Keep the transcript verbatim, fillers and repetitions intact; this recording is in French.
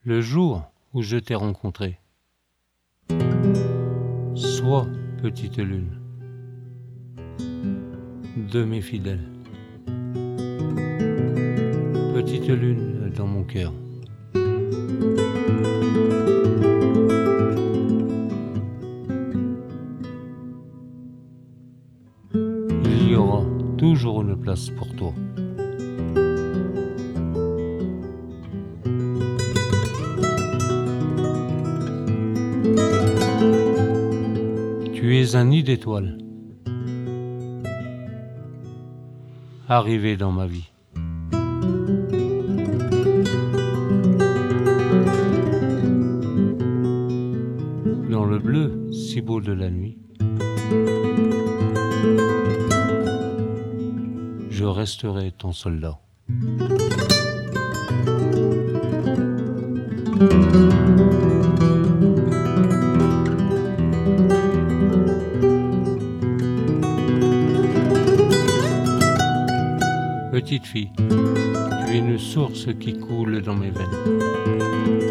Le jour où je t'ai rencontré. Sois, petite lune, de mes fidèles. Petite lune dans mon cœur. Il y aura toujours une place pour toi. Tu es un nid d'étoiles, arrivé dans ma vie. Dans le bleu si beau de la nuit, je resterai ton soldat. Petite fille, tu es une source qui coule dans mes veines.